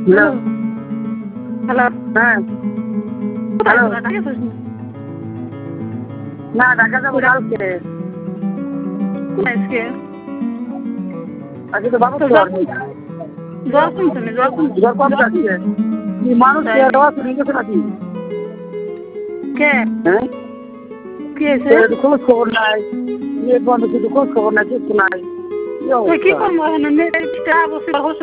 Hello hello হ্যাঁ hello না ঢাকা যাবো কালকে। আজকে আজকে তো বাবু জ্বর কমছে না জ্বর কম যাচ্ছে মানুষ শুনে গেছে নাকি? কে হ্যাঁ কি হয়েছে? খোঁজ খবর নাই বন্ধ কিছু খোঁজ খবর নাই কিছু নাই কি করবো